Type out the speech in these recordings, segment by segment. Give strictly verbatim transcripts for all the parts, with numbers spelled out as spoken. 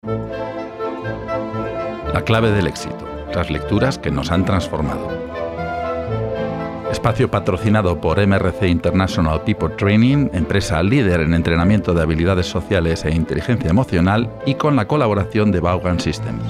La clave del éxito, las lecturas que nos han transformado. Espacio patrocinado por M R C International People Training, empresa líder en entrenamiento de habilidades sociales e inteligencia emocional, y con la colaboración de Vaughan Systems.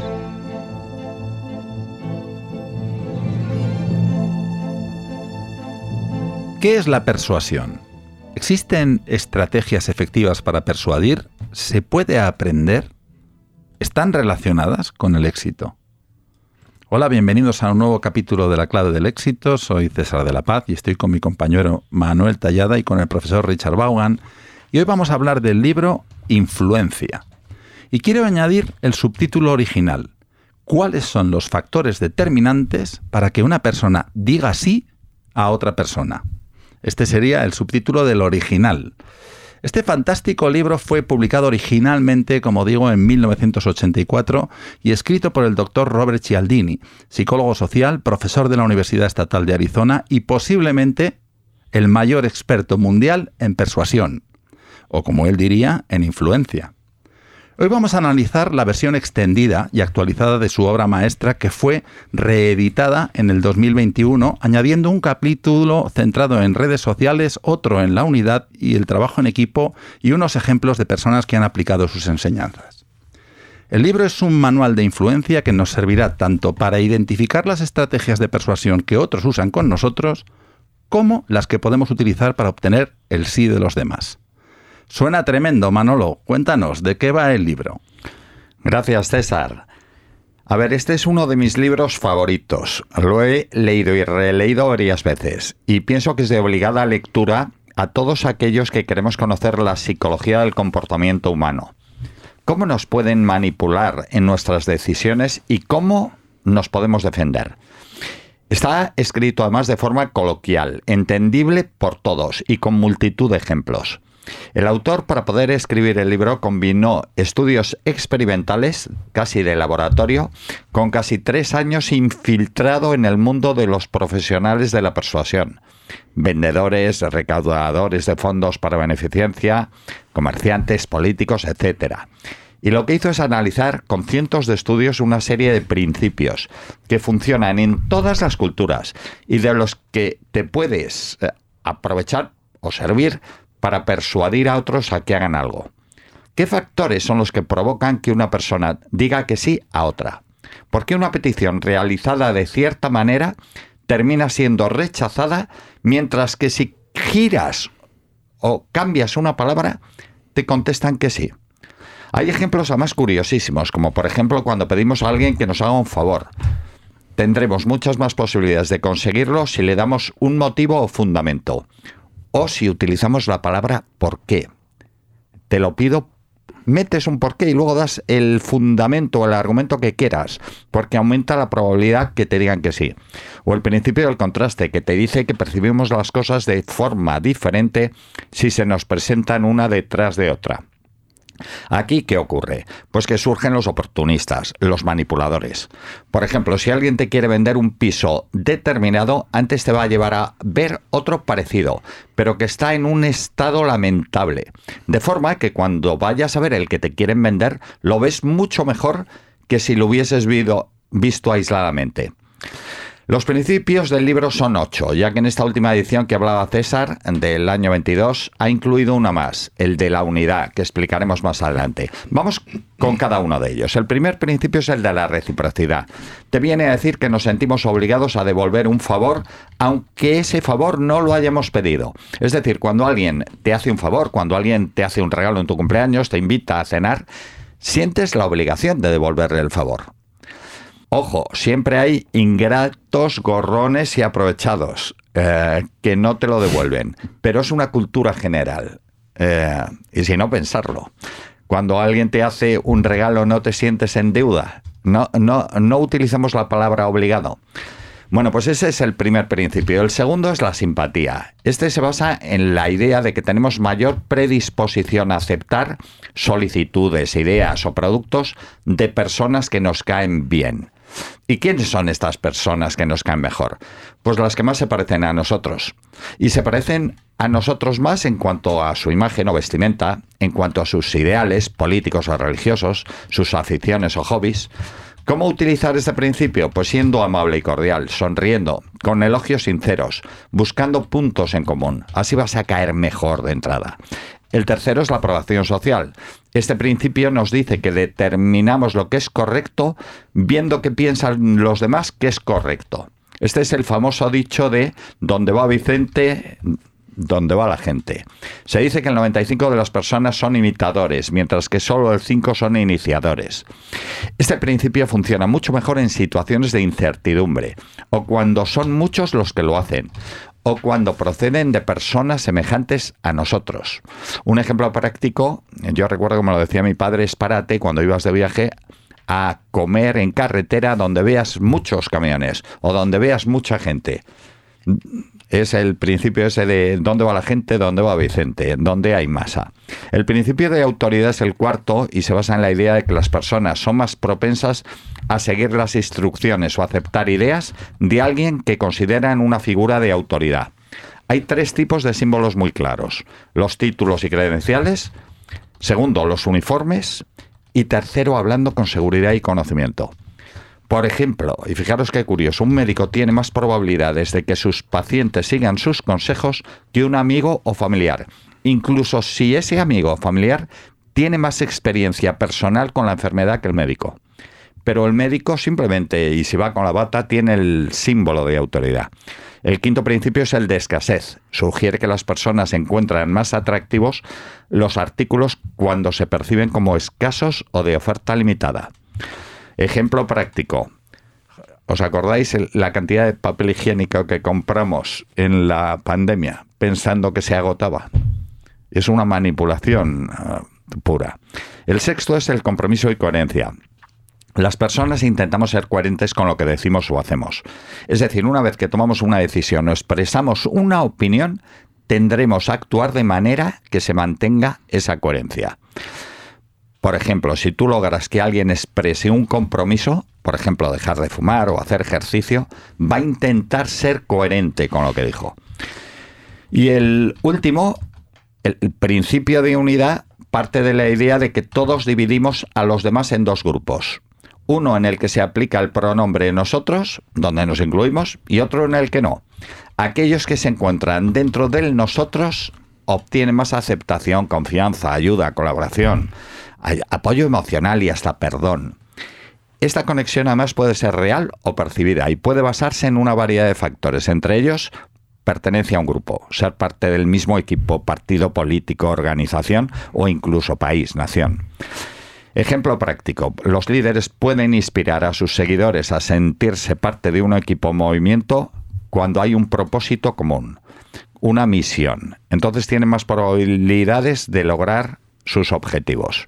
¿Qué es la persuasión? ¿Existen estrategias efectivas para persuadir? ¿Se puede aprender? ¿Están relacionadas con el éxito? Hola, bienvenidos a un nuevo capítulo de La Clave del Éxito. Soy César de la Paz y estoy con mi compañero Manuel Tallada y con el profesor Richard Vaughan. Y hoy vamos a hablar del libro Influencia. Y quiero añadir el subtítulo original. ¿Cuáles son los factores determinantes para que una persona diga sí a otra persona? Este sería el subtítulo del original. Este fantástico libro fue publicado originalmente, como digo, en mil novecientos ochenta y cuatro y escrito por el doctor Robert Cialdini, psicólogo social, profesor de la Universidad Estatal de Arizona y posiblemente el mayor experto mundial en persuasión, o como él diría, en influencia. Hoy vamos a analizar la versión extendida y actualizada de su obra maestra, que fue reeditada en el dos mil veintiuno, añadiendo un capítulo centrado en redes sociales, otro en la unidad y el trabajo en equipo y unos ejemplos de personas que han aplicado sus enseñanzas. El libro es un manual de influencia que nos servirá tanto para identificar las estrategias de persuasión que otros usan con nosotros, como las que podemos utilizar para obtener el sí de los demás. Suena tremendo, Manolo. Cuéntanos, ¿de qué va el libro? Gracias, César. A ver, este es uno de mis libros favoritos. Lo he leído y releído varias veces y pienso que es de obligada lectura a todos aquellos que queremos conocer la psicología del comportamiento humano. Cómo nos pueden manipular en nuestras decisiones y cómo nos podemos defender. Está escrito además de forma coloquial, entendible por todos y con multitud de ejemplos. El autor, para poder escribir el libro, combinó estudios experimentales, casi de laboratorio, con casi tres años infiltrado en el mundo de los profesionales de la persuasión. Vendedores, recaudadores de fondos para beneficencia, comerciantes, políticos, etcétera. Y lo que hizo es analizar con cientos de estudios una serie de principios que funcionan en todas las culturas y de los que te puedes eh, aprovechar o servir para persuadir a otros a que hagan algo. ¿Qué factores son los que provocan que una persona diga que sí a otra? ¿Por qué una petición realizada de cierta manera termina siendo rechazada, mientras que si giras o cambias una palabra, te contestan que sí? Hay ejemplos además curiosísimos, como por ejemplo cuando pedimos a alguien que nos haga un favor. Tendremos muchas más posibilidades de conseguirlo si le damos un motivo o fundamento. O si utilizamos la palabra ¿por qué? Te lo pido, metes un por qué y luego das el fundamento o el argumento que quieras, porque aumenta la probabilidad que te digan que sí. O el principio del contraste, que te dice que percibimos las cosas de forma diferente si se nos presentan una detrás de otra. Aquí, ¿qué ocurre? Pues que surgen los oportunistas, los manipuladores. Por ejemplo, si alguien te quiere vender un piso determinado, antes te va a llevar a ver otro parecido, pero que está en un estado lamentable. De forma que cuando vayas a ver el que te quieren vender, lo ves mucho mejor que si lo hubieses visto, visto aisladamente. Los principios del libro son ocho, ya que en esta última edición que hablaba César, del año veintidós, ha incluido una más, el de la unidad, que explicaremos más adelante. Vamos con cada uno de ellos. El primer principio es el de la reciprocidad. Te viene a decir que nos sentimos obligados a devolver un favor, aunque ese favor no lo hayamos pedido. Es decir, cuando alguien te hace un favor, cuando alguien te hace un regalo en tu cumpleaños, te invita a cenar, sientes la obligación de devolverle el favor. Ojo, siempre hay ingratos, gorrones y aprovechados eh, que no te lo devuelven, pero es una cultura general. Eh, y si no, pensarlo. Cuando alguien te hace un regalo, no te sientes en deuda. No, no, no utilizamos la palabra obligado. Bueno, pues ese es el primer principio. El segundo es la simpatía. Este se basa en la idea de que tenemos mayor predisposición a aceptar solicitudes, ideas o productos de personas que nos caen bien. ¿Y quiénes son estas personas que nos caen mejor? Pues las que más se parecen a nosotros. Y se parecen a nosotros más en cuanto a su imagen o vestimenta, en cuanto a sus ideales políticos o religiosos, sus aficiones o hobbies. ¿Cómo utilizar este principio? Pues siendo amable y cordial, sonriendo, con elogios sinceros, buscando puntos en común. Así vas a caer mejor de entrada. El tercero es la aprobación social. Este principio nos dice que determinamos lo que es correcto viendo qué piensan los demás que es correcto. Este es el famoso dicho de donde va Vicente, donde va la gente. Se dice que el noventa y cinco por ciento de las personas son imitadores, mientras que solo el cinco por ciento son iniciadores. Este principio funciona mucho mejor en situaciones de incertidumbre, o cuando son muchos los que lo hacen, o cuando proceden de personas semejantes a nosotros. Un ejemplo práctico, yo recuerdo como lo decía mi padre, es párate cuando ibas de viaje a comer en carretera donde veas muchos camiones o donde veas mucha gente. Es el principio ese de dónde va la gente, dónde va Vicente, dónde hay masa. El principio de autoridad es el cuarto y se basa en la idea de que las personas son más propensas a seguir las instrucciones o aceptar ideas de alguien que consideran una figura de autoridad. Hay tres tipos de símbolos muy claros: los títulos y credenciales, segundo, los uniformes, y tercero, hablando con seguridad y conocimiento. Por ejemplo, y fijaros qué curioso, un médico tiene más probabilidades de que sus pacientes sigan sus consejos que un amigo o familiar, incluso si ese amigo o familiar tiene más experiencia personal con la enfermedad que el médico. Pero el médico simplemente, y si va con la bata, tiene el símbolo de autoridad. El quinto principio es el de escasez. Sugiere que las personas encuentran más atractivos los artículos cuando se perciben como escasos o de oferta limitada. Ejemplo práctico. ¿Os acordáis la cantidad de papel higiénico que compramos en la pandemia pensando que se agotaba? Es una manipulación uh, pura. El sexto es el compromiso y coherencia. Las personas intentamos ser coherentes con lo que decimos o hacemos. Es decir, una vez que tomamos una decisión o expresamos una opinión, tendremos a actuar de manera que se mantenga esa coherencia. Por ejemplo, si tú logras que alguien exprese un compromiso, por ejemplo, dejar de fumar o hacer ejercicio, va a intentar ser coherente con lo que dijo. Y el último, el principio de unidad, parte de la idea de que todos dividimos a los demás en dos grupos. Uno en el que se aplica el pronombre nosotros, donde nos incluimos, y otro en el que no. Aquellos que se encuentran dentro del nosotros obtienen más aceptación, confianza, ayuda, colaboración, apoyo emocional y hasta perdón. Esta conexión además puede ser real o percibida y puede basarse en una variedad de factores, entre ellos pertenencia a un grupo, ser parte del mismo equipo, partido político, organización o incluso país, nación. Ejemplo práctico, los líderes pueden inspirar a sus seguidores a sentirse parte de un equipo o movimiento cuando hay un propósito común, una misión. Entonces tienen más probabilidades de lograr sus objetivos.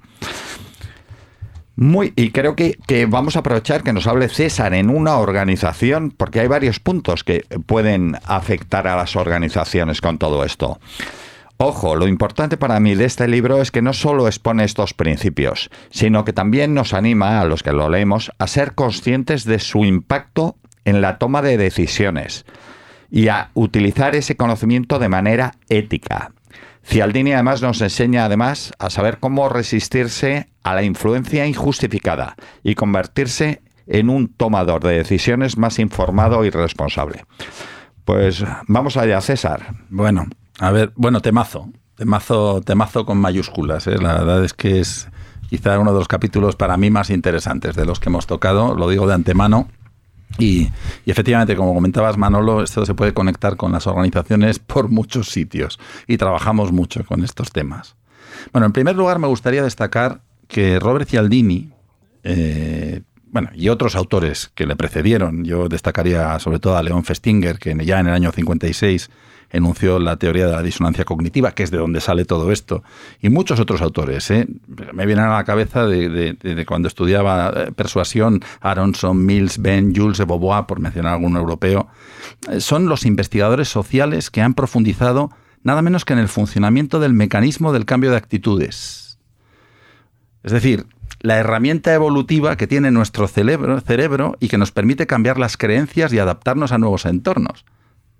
Muy, y creo que, que vamos a aprovechar que nos hable César en una organización, porque hay varios puntos que pueden afectar a las organizaciones con todo esto. Ojo, lo importante para mí de este libro es que no solo expone estos principios, sino que también nos anima, a los que lo leemos, a ser conscientes de su impacto en la toma de decisiones y a utilizar ese conocimiento de manera ética. Cialdini además nos enseña además a saber cómo resistirse a la influencia injustificada y convertirse en un tomador de decisiones más informado y responsable. Pues vamos allá, César. Bueno, a ver, bueno, temazo, temazo, temazo con mayúsculas, ¿eh? La verdad es que es quizá uno de los capítulos para mí más interesantes de los que hemos tocado, lo digo de antemano. Y, y efectivamente, como comentabas, Manolo, esto se puede conectar con las organizaciones por muchos sitios y trabajamos mucho con estos temas. Bueno, en primer lugar me gustaría destacar que Robert Cialdini, eh, bueno, y otros autores que le precedieron, yo destacaría sobre todo a Leon Festinger, que ya en el año cincuenta y seis enunció la teoría de la disonancia cognitiva, que es de donde sale todo esto, y muchos otros autores, ¿eh? Me vienen a la cabeza de, de, de cuando estudiaba persuasión, Aronson, Mills, Ben, Jules de Beauvoir, por mencionar algún europeo. Son los investigadores sociales que han profundizado nada menos que en el funcionamiento del mecanismo del cambio de actitudes. Es decir, la herramienta evolutiva que tiene nuestro cerebro, cerebro y que nos permite cambiar las creencias y adaptarnos a nuevos entornos.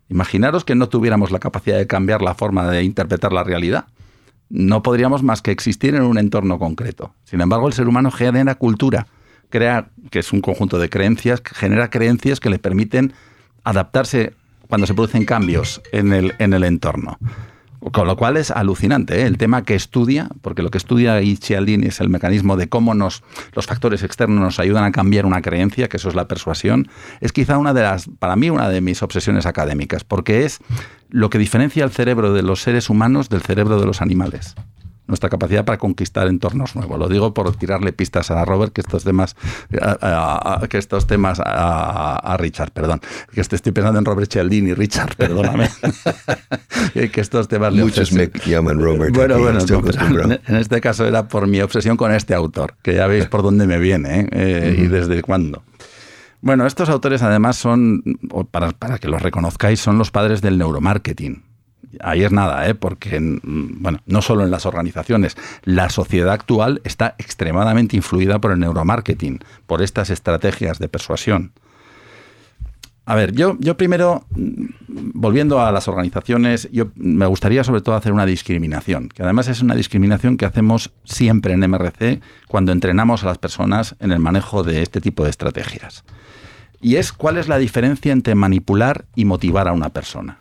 Imaginaros que no tuviéramos la capacidad de cambiar la forma de interpretar la realidad. No podríamos más que existir en un entorno concreto. Sin embargo, el ser humano genera cultura, crea, que es un conjunto de creencias, genera creencias que le permiten adaptarse cuando se producen cambios en el, en el entorno. Con lo cual es alucinante, ¿eh? El tema que estudia, porque lo que estudia Cialdini es el mecanismo de cómo nos, los factores externos nos ayudan a cambiar una creencia, que eso es la persuasión, es quizá una de las, para mí, una de mis obsesiones académicas, porque es lo que diferencia el cerebro de los seres humanos del cerebro de los animales. Nuestra capacidad para conquistar entornos nuevos. Lo digo por tirarle pistas a Robert, que estos temas, a, a, que estos temas a, a Richard, perdón. Que estoy pensando en Robert Cialdini, Richard, perdóname. Que estos temas muchos me llaman Robert. Bueno, bueno, no, en este caso era por mi obsesión con este autor, que ya veis por dónde me viene, ¿eh? Eh, uh-huh. Y desde cuándo. Bueno, estos autores además son, para, para que los reconozcáis, son los padres del neuromarketing. Ahí es nada, ¿eh? Porque, bueno, no solo en las organizaciones, la sociedad actual está extremadamente influida por el neuromarketing, por estas estrategias de persuasión. A ver, yo, yo primero, volviendo a las organizaciones, yo me gustaría sobre todo hacer una discriminación, que además es una discriminación que hacemos siempre en M R C cuando entrenamos a las personas en el manejo de este tipo de estrategias. Y es cuál es la diferencia entre manipular y motivar a una persona.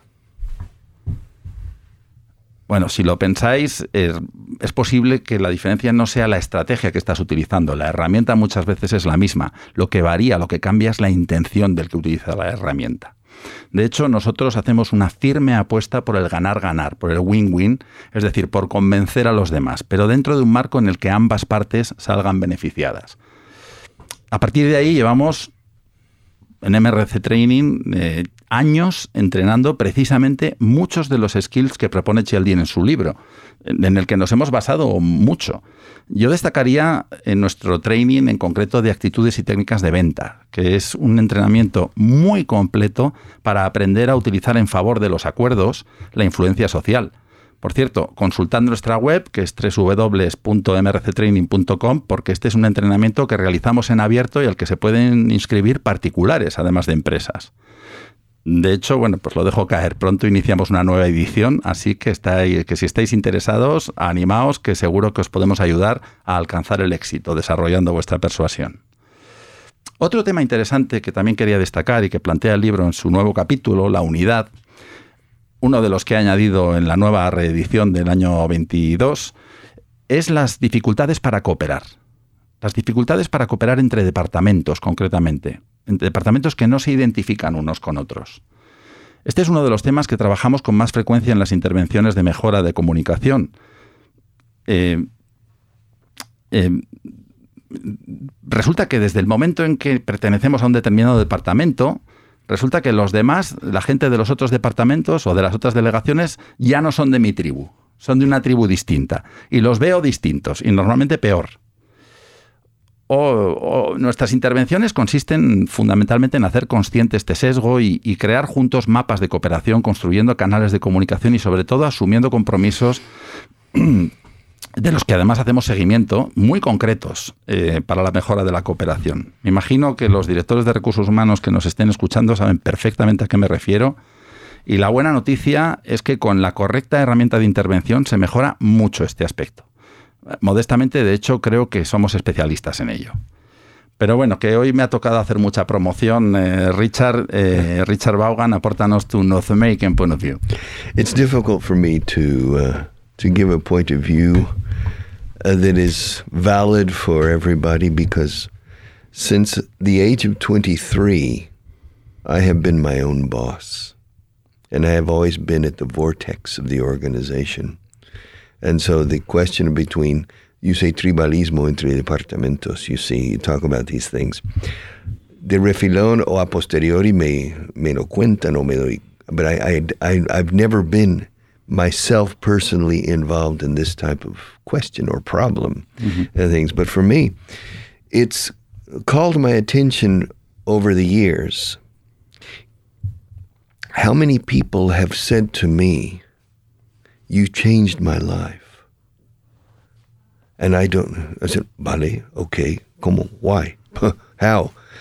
Bueno, si lo pensáis, es, es posible que la diferencia no sea la estrategia que estás utilizando. La herramienta muchas veces es la misma. Lo que varía, lo que cambia es la intención del que utiliza la herramienta. De hecho, nosotros hacemos una firme apuesta por el ganar-ganar, por el win-win, es decir, por convencer a los demás, pero dentro de un marco en el que ambas partes salgan beneficiadas. A partir de ahí llevamos en M R C Training eh, años entrenando precisamente muchos de los skills que propone Cialdini en su libro, en el que nos hemos basado mucho. Yo destacaría en nuestro training en concreto de actitudes y técnicas de venta, que es un entrenamiento muy completo para aprender a utilizar en favor de los acuerdos la influencia social. Por cierto, consultad nuestra web, que es doble u doble u doble u punto m r c training punto com, porque este es un entrenamiento que realizamos en abierto y al que se pueden inscribir particulares, además de empresas. De hecho, bueno, pues lo dejo caer. Pronto iniciamos una nueva edición, así que, estáis, que si estáis interesados, animaos, que seguro que os podemos ayudar a alcanzar el éxito desarrollando vuestra persuasión. Otro tema interesante que también quería destacar y que plantea el libro en su nuevo capítulo, la unidad, uno de los que he añadido en la nueva reedición del año veintidós, es las dificultades para cooperar. Las dificultades para cooperar entre departamentos, concretamente. Entre departamentos que no se identifican unos con otros. Este es uno de los temas que trabajamos con más frecuencia en las intervenciones de mejora de comunicación. Eh, eh, resulta que desde el momento en que pertenecemos a un determinado departamento, resulta que los demás, la gente de los otros departamentos o de las otras delegaciones, ya no son de mi tribu, son de una tribu distinta. Y los veo distintos, y normalmente peor. O, o nuestras intervenciones consisten fundamentalmente en hacer consciente este sesgo y, y crear juntos mapas de cooperación, construyendo canales de comunicación y sobre todo asumiendo compromisos de los que además hacemos seguimiento muy concretos eh, para la mejora de la cooperación. Me imagino que los directores de recursos humanos que nos estén escuchando saben perfectamente a qué me refiero. Y la buena noticia es que con la correcta herramienta de intervención se mejora mucho este aspecto. Modestamente, de hecho, creo que somos especialistas en ello. Pero bueno, que hoy me ha tocado hacer mucha promoción. Eh, Richard, eh, Richard Vaughan, apórtanos tu North American point of view. It's difficult for me to uh, to give a point of view uh, that is valid for everybody because since the age of twenty-three, I have been my own boss. And I have always been at the vortex of the organization. And so the question between, you say tribalismo entre departamentos, you see, you talk about these things. De refilón o a posteriori me, me lo cuentan o me doy, but I, I, I, I've never been myself personally involved in this type of question or problem mm-hmm. and things. But for me, it's called my attention over the years. How many people have said to me, you changed my life. And I don't, I said, vale, okay, ¿cómo? Why? How?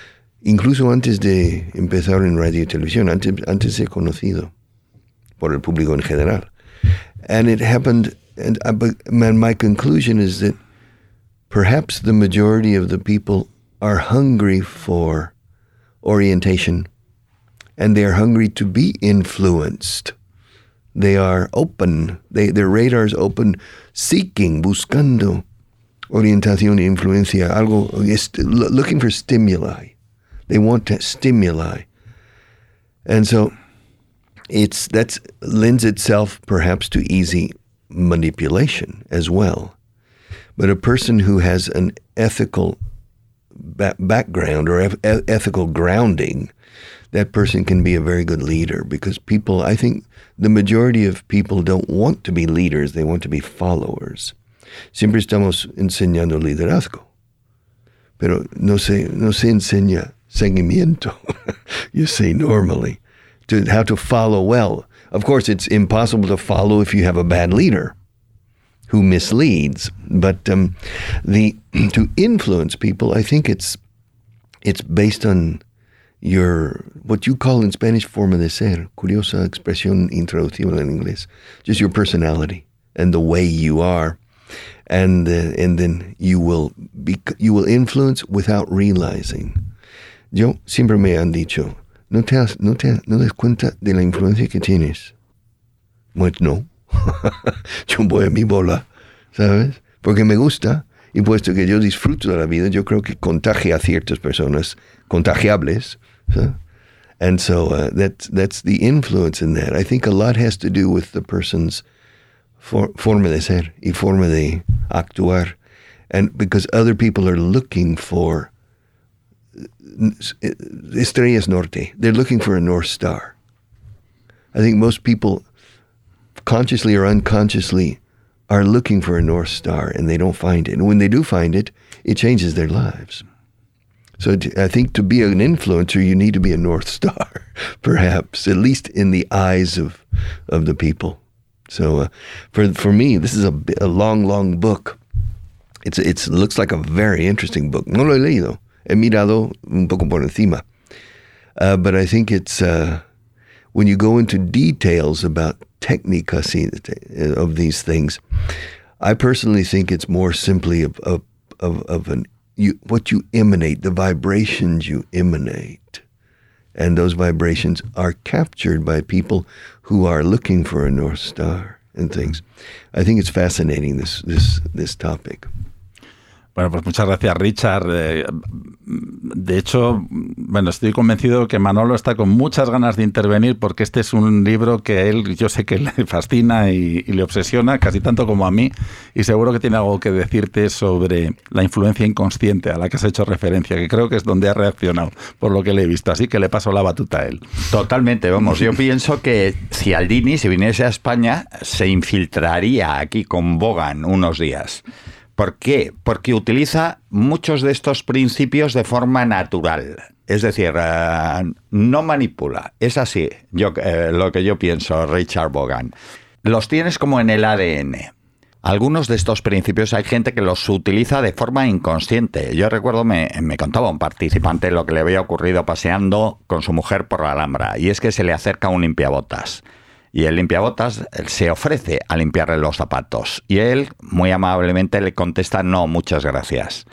incluso antes de empezar en radio y televisión, antes, antes de ser conocido por el público en general. And it happened, and, I, and my conclusion is that perhaps the majority of the people are hungry for orientation, and they are hungry to be influenced. They are open, they, their radar is open, seeking, buscando orientación e influencia, algo, looking for stimuli. They want to stimuli. And so it's that lends itself perhaps to easy manipulation as well. But a person who has an ethical ba- background or e- ethical grounding, that person can be a very good leader, because people, I think the majority of people don't want to be leaders, they want to be followers. Siempre estamos enseñando liderazgo, pero no se, no se enseña seguimiento. You say normally, to how to follow well. Of course, it's impossible to follow if you have a bad leader who misleads. But um, the to influence people, I think it's it's based on your, what you call in Spanish, forma de ser. Curiosa expresión intraducible en inglés. Just your personality and the way you are. And uh, and then you will be, you will influence without realizing. Yo siempre me han dicho, no te has, no te no das cuenta de la influencia que tienes. Pues no, yo voy a mi bola, ¿sabes? Porque me gusta, y puesto que yo disfruto de la vida, yo creo que contagia a ciertas personas contagiables. ¿Sí? And so uh, that's that's the influence in that. I think a lot has to do with the person's For, forma de ser y forma de actuar, and because other people are looking for estrellas norte, they're looking for a North Star. I think most people, consciously or unconsciously, are looking for a North Star, and they don't find it. And when they do find it, it changes their lives. So I think to be an influencer, you need to be a North Star, perhaps, at least in the eyes of, of the people. So uh, for for me, this is a, a long, long book. It's it's it looks like a very interesting book. No lo he leído. He mirado un poco por encima. Uh, but I think it's, uh, when you go into details about technicas of these things, I personally think it's more simply of, of, of, of an, you, what you emanate, the vibrations you emanate. And those vibrations are captured by people who are looking for a North Star and things. I think it's fascinating, this this this topic. Bueno, pues muchas gracias, Richard. Eh, de hecho, bueno, estoy convencido que Manolo está con muchas ganas de intervenir, porque este es un libro que a él, yo sé que le fascina y, y le obsesiona, casi tanto como a mí, y seguro que tiene algo que decirte sobre la influencia inconsciente a la que has hecho referencia, que creo que es donde ha reaccionado, por lo que le he visto. Así que le paso la batuta a él. Totalmente, vamos. Yo pienso que Cialdini, si viniese a España, se infiltraría aquí con Vaughan unos días. ¿Por qué? Porque utiliza muchos de estos principios de forma natural. Es decir, uh, no manipula. Es así yo, uh, lo que yo pienso, Richard Vaughan. Los tienes como en el A D N. Algunos de estos principios hay gente que los utiliza de forma inconsciente. Yo recuerdo, me, me contaba un participante lo que le había ocurrido paseando con su mujer por la Alhambra. Y es que se le acerca un limpiabotas. Y el limpiabotas se ofrece a limpiarle los zapatos. Y él, muy amablemente, le contesta, no, muchas gracias.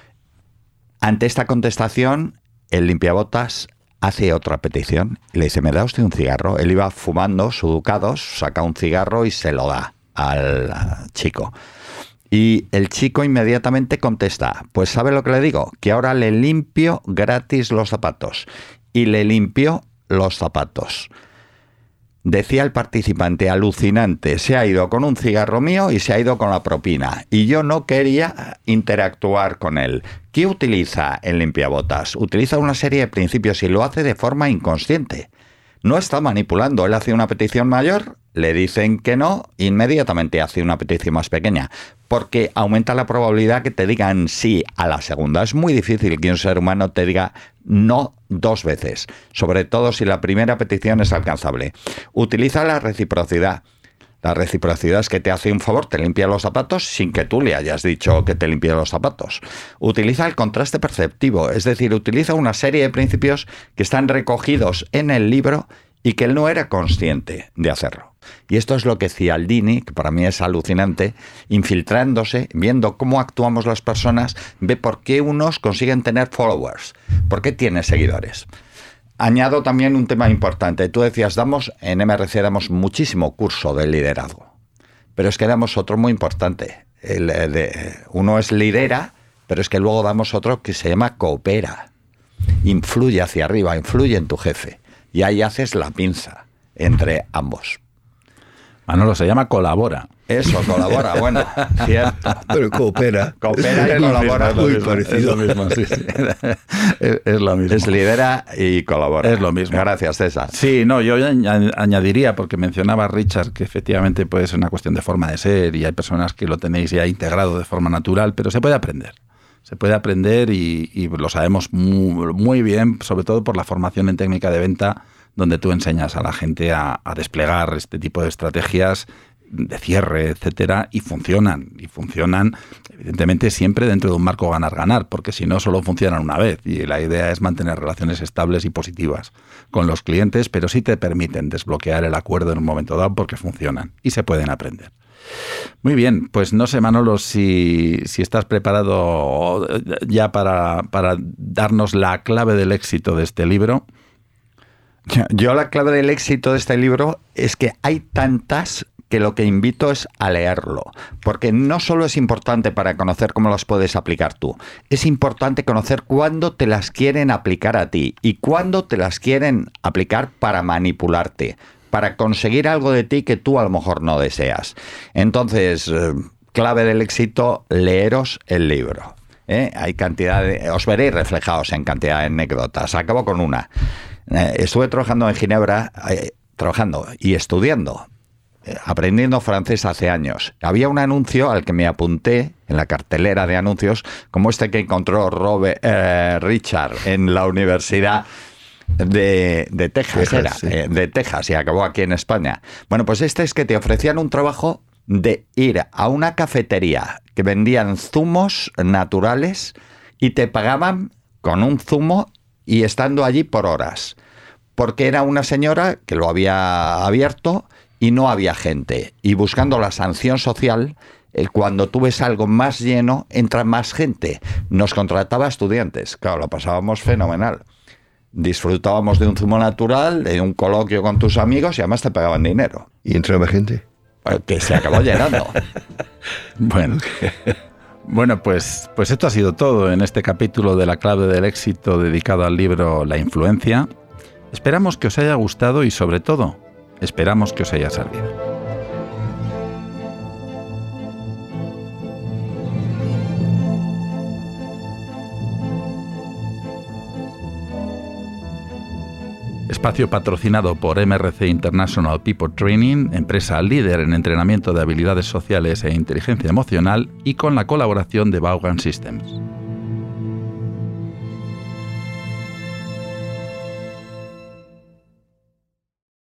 Ante esta contestación, el limpiabotas hace otra petición. Y le dice, ¿me da usted un cigarro? Él iba fumando su Ducados, saca un cigarro y se lo da al chico. Y el chico inmediatamente contesta, pues ¿sabe lo que le digo? Que ahora le limpio gratis los zapatos. Y le limpió los zapatos. Decía el participante, alucinante, se ha ido con un cigarro mío y se ha ido con la propina. Y yo no quería interactuar con él. ¿Qué utiliza el limpiabotas? Utiliza una serie de principios y lo hace de forma inconsciente. No está manipulando. Él hace una petición mayor, le dicen que no, inmediatamente hace una petición más pequeña. Porque aumenta la probabilidad que te digan sí a la segunda. Es muy difícil que un ser humano te diga no dos veces, sobre todo si la primera petición es alcanzable. Utiliza la reciprocidad. La reciprocidad es que te hace un favor, te limpia los zapatos sin que tú le hayas dicho que te limpie los zapatos. Utiliza el contraste perceptivo, es decir, utiliza una serie de principios que están recogidos en el libro y que él no era consciente de hacerlo. Y esto es lo que Cialdini, que para mí es alucinante, infiltrándose, viendo cómo actuamos las personas, ve por qué unos consiguen tener followers, por qué tienen seguidores. Añado también un tema importante. Tú decías, damos en M R C damos muchísimo curso de liderazgo, pero es que damos otro muy importante. El de, uno es lidera, pero es que luego damos otro que se llama coopera. Influye hacia arriba, influye en tu jefe. Y ahí haces la pinza entre ambos. Manolo, se llama colabora. Eso, colabora, bueno, cierto. Pero coopera. Coopera y colabora. Muy parecido. Es lo mismo, sí, sí. Es, es lo mismo. Es lidera y colabora. Es lo mismo. Gracias, César. Sí, no, yo añadiría, porque mencionaba Richard, que efectivamente puede ser una cuestión de forma de ser y hay personas que lo tenéis ya integrado de forma natural, pero se puede aprender. Se puede aprender y, y lo sabemos muy, muy bien, sobre todo por la formación en técnica de venta, donde tú enseñas a la gente a, a desplegar este tipo de estrategias de cierre, etcétera, y funcionan. Y funcionan, evidentemente, siempre dentro de un marco ganar-ganar, porque si no, solo funcionan una vez. Y la idea es mantener relaciones estables y positivas con los clientes, pero sí te permiten desbloquear el acuerdo en un momento dado porque funcionan y se pueden aprender. Muy bien, pues no sé, Manolo, si, si estás preparado ya para, para darnos la clave del éxito de este libro. Yo la clave del éxito de este libro es que hay tantas que lo que invito es a leerlo, porque no solo es importante para conocer cómo las puedes aplicar tú, es importante conocer cuándo te las quieren aplicar a ti y cuándo te las quieren aplicar para manipularte, para conseguir algo de ti que tú a lo mejor no deseas. Entonces, eh, clave del éxito, leeros el libro. ¿eh? Hay cantidad de, os veréis reflejados en cantidad de anécdotas. Acabo con una. Eh, estuve trabajando en Ginebra, eh, trabajando y estudiando, eh, aprendiendo francés hace años. Había un anuncio al que me apunté en la cartelera de anuncios, como este que encontró Robert, eh, Richard en la universidad De, de Texas, Texas era, sí. eh, de Texas, y acabó aquí en España. Bueno, pues este es que te ofrecían un trabajo de ir a una cafetería que vendían zumos naturales y te pagaban con un zumo y estando allí por horas, porque era una señora que lo había abierto y no había gente, y buscando la sanción social, eh, cuando tú ves algo más lleno, entra más gente. Nos contrataba estudiantes, claro, lo pasábamos fenomenal. Disfrutábamos de un zumo natural, de un coloquio con tus amigos y además te pagaban dinero. ¿Y entraba gente? Que se acabó llenando. Bueno, bueno pues, pues esto ha sido todo en este capítulo de la clave del éxito dedicado al libro La influencia. Esperamos que os haya gustado y sobre todo, esperamos que os haya servido. Espacio patrocinado por M R C International People Training, empresa líder en entrenamiento de habilidades sociales e inteligencia emocional, y con la colaboración de Vaughan Systems.